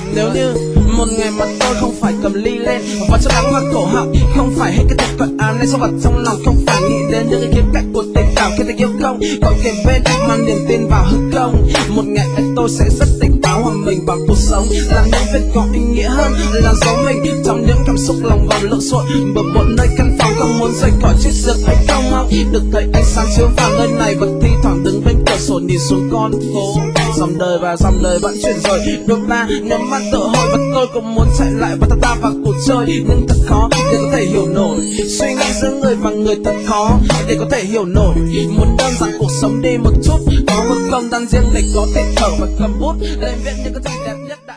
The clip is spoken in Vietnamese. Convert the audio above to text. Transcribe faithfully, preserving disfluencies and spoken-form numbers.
Nếu như một ngày mà tôi không phải cầm ly lên và cho đắng vào cổ họng, không phải hết cái thật phận án này sâu vào trong lòng, không phải nghĩ đến những cái khía cạnh của tình cảm khi tình yêu không còn kề bên mang niềm tin vào hư không. Một ngày ấy tôi sẽ rất tỉnh táo hòa mình vào cuộc sống, làm những việc có ý nghĩa hơn là giấu mình trong những cảm xúc lòng vòng lộn xộn bừa bộn nơi căn phòng, không muốn rời khỏi chiếc giường ấy không mong được thấy ánh sáng chiếu vào nơi này và thi thoảng đứng bên cửa sổ nhìn xuống con phố. Dòng đời và dòng đời vẫn chuyển rồi, đôi ba nhắm mắt tự hỏi và tôi cũng muốn chạy lại và tham gia vào cuộc chơi, nhưng thật khó để có thể hiểu nổi suy nghĩ giữa người và người, thật khó để có thể hiểu nổi. Muốn đơn giản cuộc sống đi một chút, có một không gian riêng để có thể thở và cầm bút lên viết những cái gì đẹp nhất.